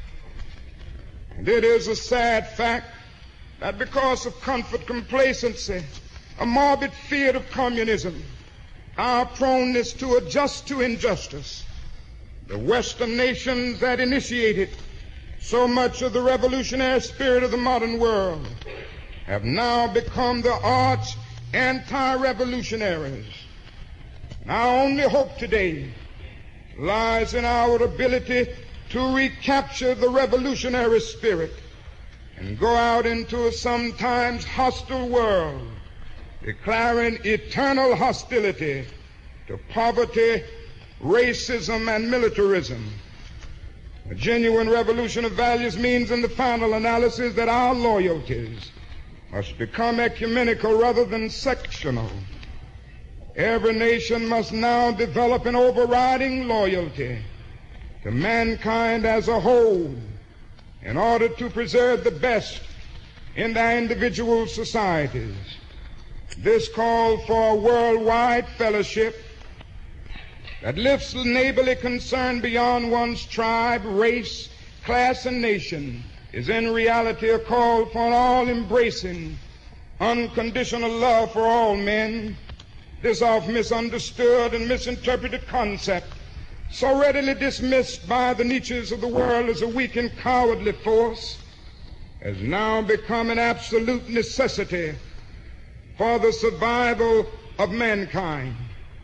And it is a sad fact that because of comfort, complacency, a morbid fear of communism, our proneness to adjust to injustice, the Western nations that initiated so much of the revolutionary spirit of the modern world have now become the arch anti-revolutionaries. And our only hope today lies in our ability to recapture the revolutionary spirit and go out into a sometimes hostile world, declaring eternal hostility to poverty, racism, and militarism. A genuine revolution of values means in the final analysis that our loyalties must become ecumenical rather than sectional. Every nation must now develop an overriding loyalty to mankind as a whole in order to preserve the best in their individual societies. This call for a worldwide fellowship that lifts the neighborly concern beyond one's tribe, race, class, and nation is in reality a call for an all-embracing, unconditional love for all men. This often misunderstood and misinterpreted concept, so readily dismissed by the Nietzsches of the world as a weak and cowardly force, has now become an absolute necessity for the survival of mankind.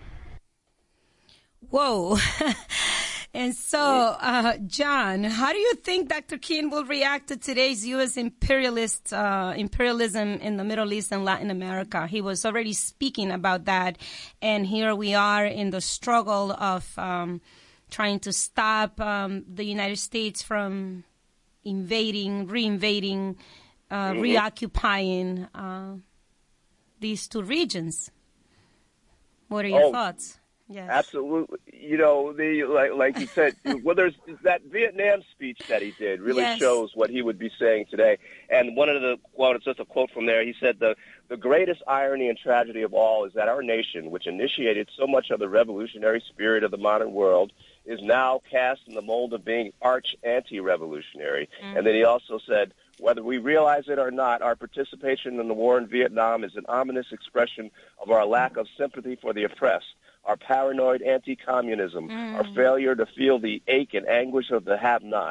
Whoa. And so, uh, John, how do you think Doctor King will react to today's U S imperialist uh, imperialism in the Middle East and Latin America? He was already speaking about that, and here we are in the struggle of um, trying to stop um, the United States from invading, reinvading, uh, mm-hmm. reoccupying uh, these two regions. What are your oh. thoughts? Yes. Absolutely. You know, the like, like you said, well, there's that Vietnam speech that he did really yes. shows what he would be saying today. And one of the quotes, it's just a quote from there, he said, the, the greatest irony and tragedy of all is that our nation, which initiated so much of the revolutionary spirit of the modern world, is now cast in the mold of being arch anti-revolutionary. Mm-hmm. And then he also said, whether we realize it or not, our participation in the war in Vietnam is an ominous expression of our lack of sympathy for the oppressed, our paranoid anti-communism, mm. our failure to feel the ache and anguish of the have-nots.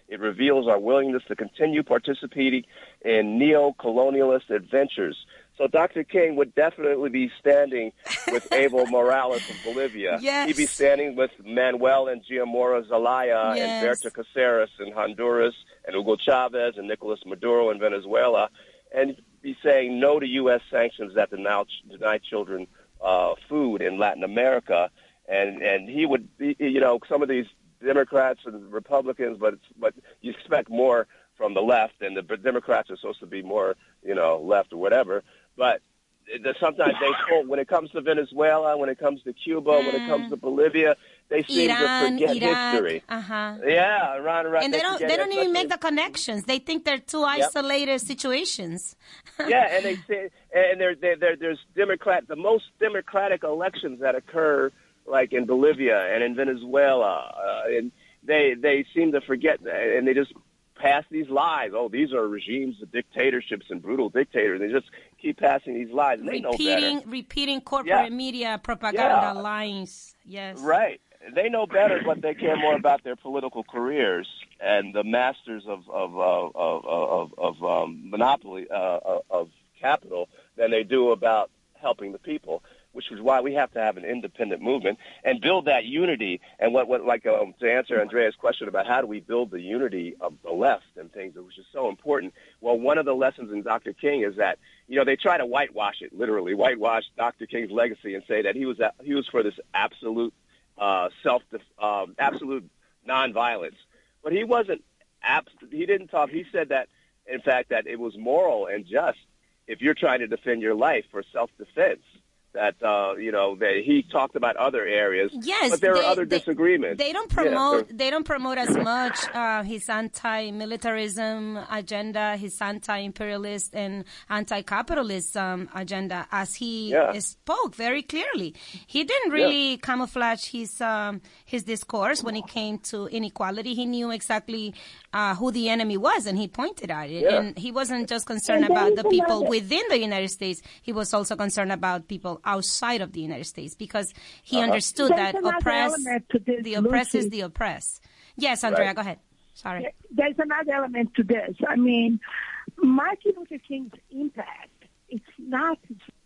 It reveals our willingness to continue participating in neo-colonialist adventures. So Doctor King would definitely be standing with Evo Morales of Bolivia. Yes. He'd be standing with Manuel and Giamora Zelaya Yes. and Berta Cáceres in Honduras and Hugo Chavez and Nicolas Maduro in Venezuela, and be saying no to U S sanctions that deny, deny children uh, food in Latin America. And and he would be, you know, some of these Democrats and Republicans, but it's, but you expect more from the left, and the Democrats are supposed to be more, you know, left or whatever. But the, sometimes they pull, when it comes to Venezuela, when it comes to Cuba, mm. when it comes to Bolivia, they seem Iran, to forget Iraq, history. Uh-huh. Yeah, Iran, Iraq. And they, they don't they don't even make the connections. They think they're two isolated yep. situations. Yeah, and they say, and there there there's Democrat the most democratic elections that occur like in Bolivia and in Venezuela, uh, and they they seem to forget, and they just pass these lies. Oh, these are regimes of dictatorships and brutal dictators. They just keep passing these lies, and they repeating, know better. Repeating corporate yeah. media propaganda yeah. lines. Yes. Right. They know better, but they care more about their political careers and the masters of of uh, of of, of um, monopoly uh, of capital than they do about helping the people. Which is why we have to have an independent movement and build that unity. And what, what like um, to answer Andrea's question about how do we build the unity of the left and things, which is so important. Well, one of the lessons in Doctor King is that, you know, they try to whitewash it, literally whitewash Doctor King's legacy and say that he was he was for this absolute uh, self um, absolute nonviolence, but he wasn't. Abs- he didn't talk. He said that, in fact, that it was moral and just if you're trying to defend your life for self-defense. That, uh, you know, that he talked about other areas, yes, but there they, are other they, disagreements. They don't promote. Yeah, they don't promote as much uh, his anti-militarism agenda, his anti-imperialist and anti-capitalism agenda, as he yeah. spoke very clearly. He didn't really yeah. camouflage his um, his discourse when it came to inequality. He knew exactly uh, who the enemy was, and he pointed at it. Yeah. And he wasn't just concerned about the people within the United States. He was also concerned about people outside of the United States, because he uh-huh. understood There's that oppress, the oppressed is the oppressed. Yes, Andrea, right. go ahead. Sorry. There's another element to this. I mean, Martin Luther King's impact, it's not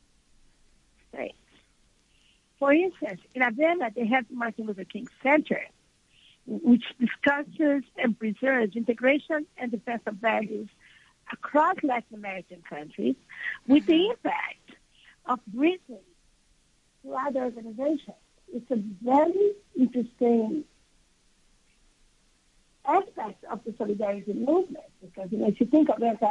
states. For instance, in Havana, they have Martin Luther King Center, which discusses and preserves integration and defense of values across Latin American countries, with the impact of Britain to other organizations. It's a very interesting aspect of the solidarity movement, because, you know, if you think of it,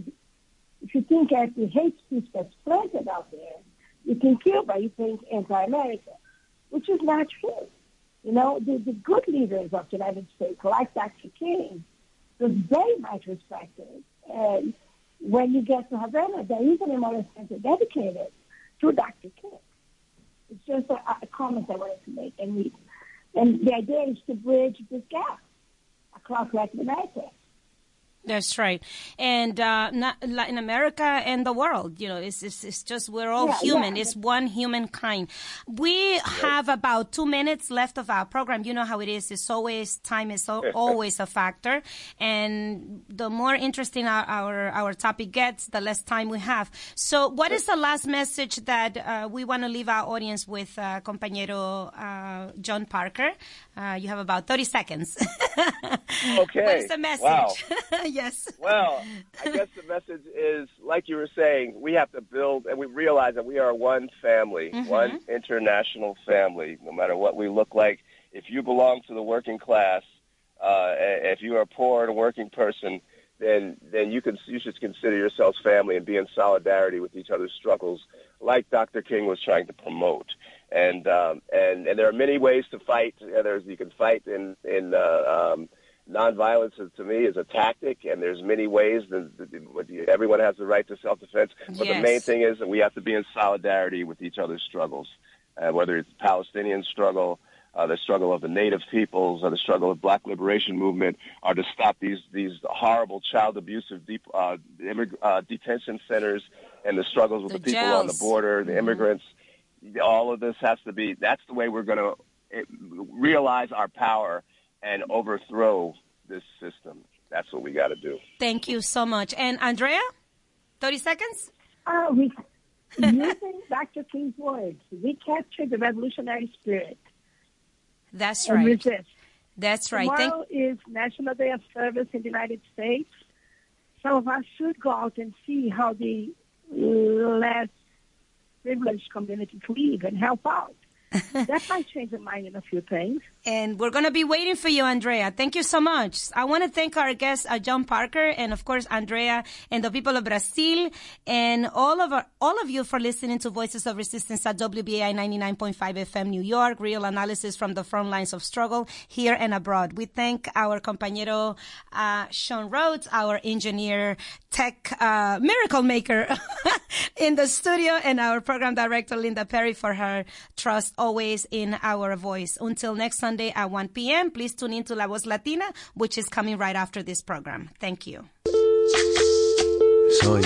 if you think at the hate speech that's planted out there, you think Cuba, you think anti-American, which is not true. You know, the, the good leaders of the United States, like Doctor King, was very much respected. And when you get to Havana, there is an memorial center dedicated to Doctor King. It's just a, a comment I wanted to make. And, we, and the idea is to bridge this gap across Latin America. That's right. And uh, not Latin America and the world, you know, it's it's, it's just we're all yeah, human. Yeah. It's one humankind. We have about two minutes left of our program. You know how it is. It's always, time is always a factor. And the more interesting our, our, our topic gets, the less time we have. So what is the last message that uh, we want to leave our audience with, uh, compañero uh, John Parker? Uh, you have about thirty seconds. Okay. What is the message? Wow. Yes. Well, I guess the message is, like you were saying, we have to build, and we realize that we are one family, mm-hmm. one international family, no matter what we look like. If you belong to the working class, uh, if you are a poor and a working person, then then you can you should consider yourselves family and be in solidarity with each other's struggles, like Doctor King was trying to promote. And um, and and there are many ways to fight. There's you can fight in in uh, um, nonviolence. To me is a tactic, and there's many ways. That, that everyone has the right to self-defense, but yes. the main thing is that we have to be in solidarity with each other's struggles, uh, whether it's the Palestinian struggle, uh, the struggle of the native peoples, or the struggle of Black liberation movement, or to stop these these horrible child abusive deep, uh, immig- uh, detention centers and the struggles with the, the people jails. on the border, the mm-hmm. immigrants. All of this has to be, that's the way we're going to realize our power and overthrow this system. That's what we got to do. Thank you so much. And Andrea, thirty seconds? Uh, we, using Doctor King's words, we captured the revolutionary spirit. That's and right. resist. That's right. Tomorrow Thank- is National Day of Service in the United States. Some of us should go out and see how the less privileged communities live and help out. That might change the mind in a few things. And we're going to be waiting for you, Andrea. Thank you so much. I want to thank our guest, uh, John Parker, and of course, Andrea, and the people of Brazil, and all of our, all of you for listening to Voices of Resistance at W B A I ninety-nine point five F M New York, real analysis from the front lines of struggle here and abroad. We thank our compañero, uh, Sean Rhodes, our engineer, tech, uh, miracle maker in the studio, and our program director, Linda Perry, for her trust always in our voice. Until next Sunday at one p.m., please tune in to La Voz Latina, which is coming right after this program. Thank you. Soy,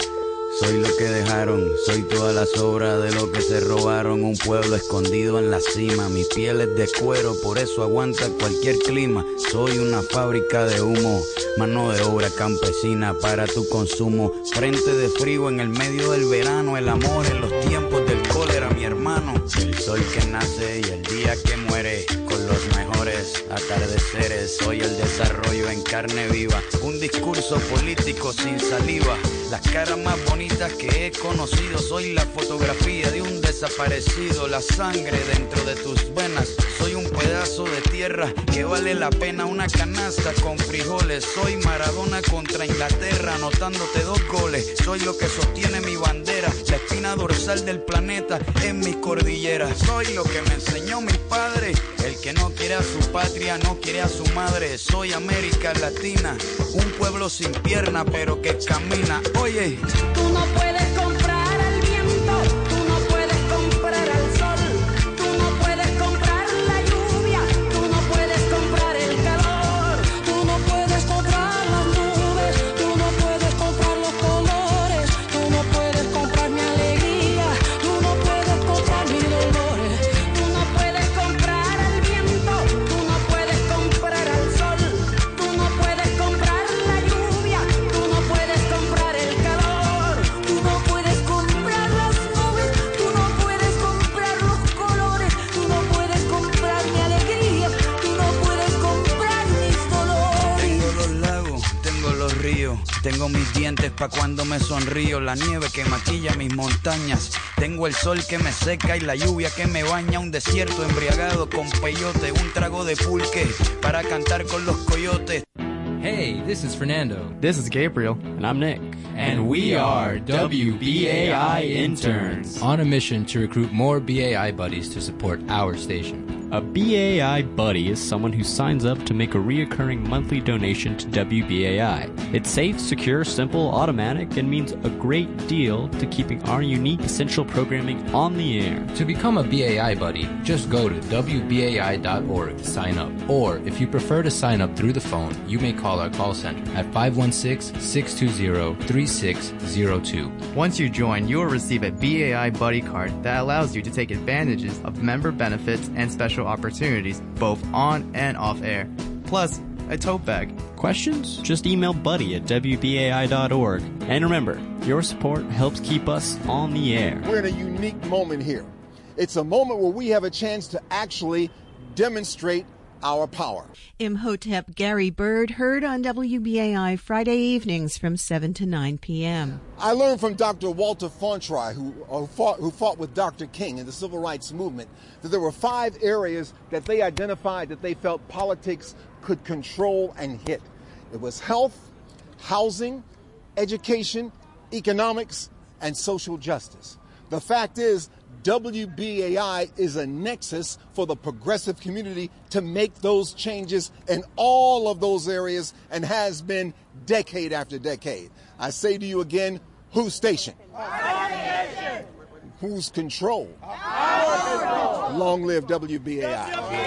soy lo que dejaron, soy toda la sobra de lo que se robaron, un pueblo escondido en la cima, mi piel es de cuero, por eso aguanta cualquier clima, soy una fábrica de humo, mano de obra campesina para tu consumo, frente de frío en el medio del verano, el amor en los tiempos del cólera, mi hermano, el sol que nace y el día que muere, con los mejores atardeceres, soy el desarrollo en carne viva, un discurso político sin saliva, las caras más bonitas que he conocido, soy la fotografía de un desaparecido, la sangre dentro de tus venas, soy un pedazo de tierra que vale la pena una canasta con frijoles, soy Maradona contra Inglaterra anotándote dos goles, soy lo que sostiene mi bandera, la espina dorsal del planeta en mis cordilleras, soy lo que me enseñó mi padre, el que no quiere a su patria no quiere a su madre, soy América Latina, un pueblo sin pierna pero que camina, oye. Tú no puedes comprar al viento, tú no puedes comprar al sol, tú no puedes comprar la lluvia, tú no puedes comprar el calor, tú no puedes comprar las nubes, tú no puedes comprar los colores, tú no puedes comprar mi alegría, tú no puedes comprar mis dolores, tú no puedes comprar al viento, tú no puedes comprar al sol, tú no puedes comprar la lluvia, tú no puedes comprar el calor, tú no puedes comprar las nubes, tú no puedes comprar los colores, tú no puedes comprar mi alegría, tú no puedes comprar mis dolores. Tengo los lagos, tengo los ríos, tengo mis dientes pa' cuando me sonrío, la nieve que maquilla mis montañas, tengo el sol que me seca y la lluvia que me baña, un desierto embriagado con peyote, un trago de pulque para cantar con los coyotes. Hey, this is Fernando. This is Gabriel. And I'm Nick. And we are W B A I interns on a mission to recruit more B A I buddies to support our station. A B A I buddy is someone who signs up to make a reoccurring monthly donation to W B A I. It's safe, secure, simple, automatic, and means a great deal to keeping our unique essential programming on the air. To become a B A I buddy, just go to W B A I dot org to sign up. Or if you prefer to sign up through the phone, you may call our call center at five one six, six two zero, three six zero two. Once you join, you will receive a B A I buddy card that allows you to take advantages of member benefits and special opportunities both on and off air. Plus, a tote bag. Questions? Just email buddy at W B A I dot org. And remember, your support helps keep us on the air. We're in a unique moment here. It's a moment where we have a chance to actually demonstrate our power. Imhotep Gary Bird heard on W B A I Friday evenings from seven to nine p.m. I learned from Doctor Walter Fauntroy, who, uh, fought, who fought with Doctor King in the Civil Rights Movement, that there were five areas that they identified that they felt politics could control and hit. It was health, housing, education, economics, and social justice. The fact is, W B A I is a nexus for the progressive community to make those changes in all of those areas and has been decade after decade. I say to you again, whose station? Our station. Whose control? Our control. Long live W B A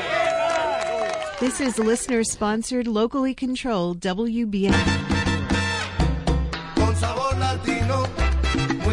I. This is listener-sponsored, locally controlled W B A I. Con sabor latino, muy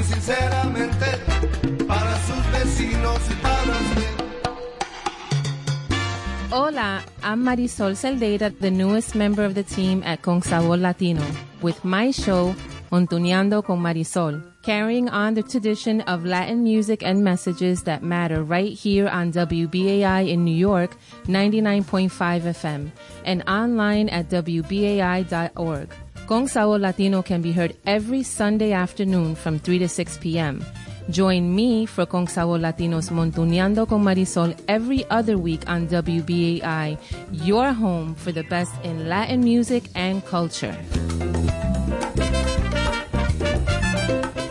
sinceramente. Para sus vecinos y para usted. Hola, I'm Marisol Celdeira, the newest member of the team at Con Sabor Latino, with my show, Montuneando con Marisol, carrying on the tradition of Latin music and messages that matter right here on W B A I in New York, ninety-nine point five F M, and online at W B A I dot org. Con Sabor Latino can be heard every Sunday afternoon from three to six p.m. Join me for Con Sabor Latino's Montuneando con Marisol every other week on W B A I, your home for the best in Latin music and culture.